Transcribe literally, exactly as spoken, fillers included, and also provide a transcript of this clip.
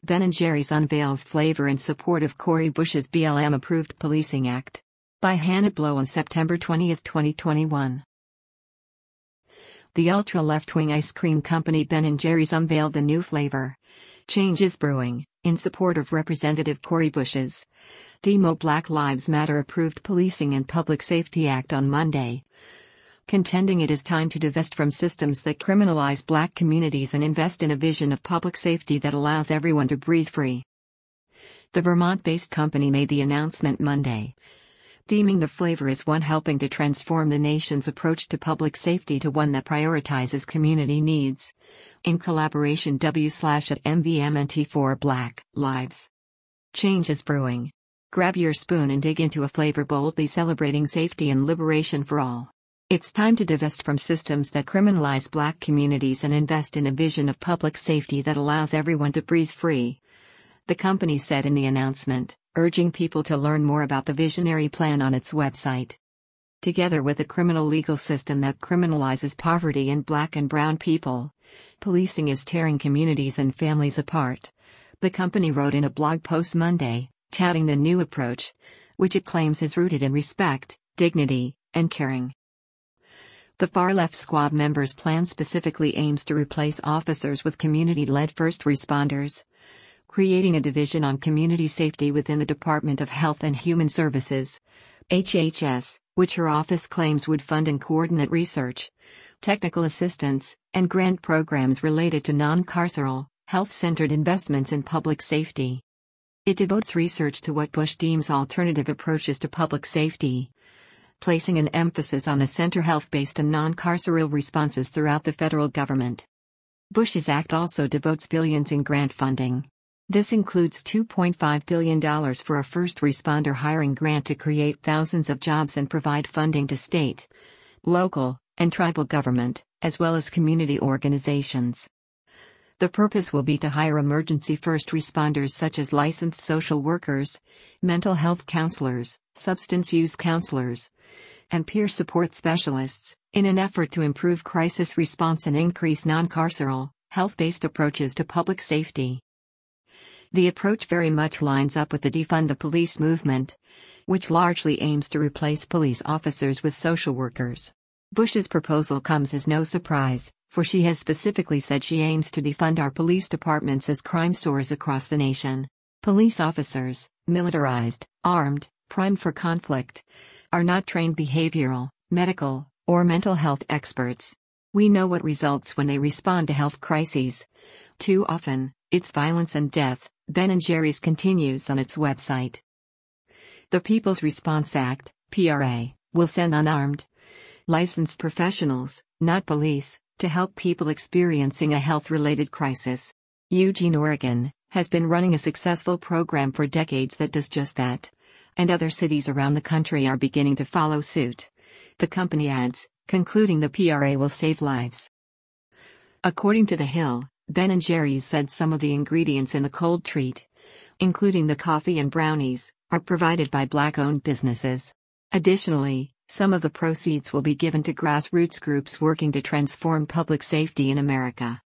Ben and Jerry's unveils flavor in support of Cori Bush's B L M-approved Policing Act. By Hannah Blow on September twentieth, twenty twenty-one. The ultra-left-wing ice cream company Ben and Jerry's unveiled a new flavor. Change is brewing, in support of Representative Cori Bush's Demo Black Lives Matter-approved Policing and Public Safety Act on Monday, contending it is time to divest from systems that criminalize black communities and invest in a vision of public safety that allows everyone to breathe free. The Vermont-based company made the announcement Monday, deeming the flavor as one helping to transform the nation's approach to public safety to one that prioritizes community needs. In collaboration w slash at M V M N T for Black Lives. Change is brewing. Grab your spoon and dig into a flavor boldly celebrating safety and liberation for all. It's time to divest from systems that criminalize black communities and invest in a vision of public safety that allows everyone to breathe free, the company said in the announcement, urging people to learn more about the visionary plan on its website. Together with a criminal legal system that criminalizes poverty and black and brown people, policing is tearing communities and families apart, the company wrote in a blog post Monday, touting the new approach, which it claims is rooted in respect, dignity, and caring. The far-left squad members' plan specifically aims to replace officers with community-led first responders, creating a division on community safety within the Department of Health and Human Services, H H S, which her office claims would fund and coordinate research, technical assistance, and grant programs related to non-carceral, health-centered investments in public safety. It devotes research to what Bush deems alternative approaches to public safety, placing an emphasis on a center health-based and non-carceral responses throughout the federal government. Bush's act also devotes billions in grant funding. This includes two point five billion dollars for a first responder hiring grant to create thousands of jobs and provide funding to state, local, and tribal government, as well as community organizations. The purpose will be to hire emergency first responders such as licensed social workers, mental health counselors, substance use counselors, and peer support specialists, in an effort to improve crisis response and increase non-carceral, health-based approaches to public safety. The approach very much lines up with the Defund the Police movement, which largely aims to replace police officers with social workers. Bush's proposal comes as no surprise, for she has specifically said she aims to defund our police departments as crime soars across the nation. Police officers, militarized, armed, primed for conflict, are not trained behavioral, medical, or mental health experts. We know what results when they respond to health crises. Too often, it's violence and death, Ben and Jerry's continues on its website. The People's Response Act, P R A, will send unarmed, licensed professionals, not police, to help people experiencing a health-related crisis. Eugene, Oregon, has been running a successful program for decades that does just that, and other cities around the country are beginning to follow suit. The company adds, concluding the P R A will save lives. According to The Hill, Ben and Jerry's said some of the ingredients in the cold treat, including the coffee and brownies, are provided by black-owned businesses. Additionally, some of the proceeds will be given to grassroots groups working to transform public safety in America.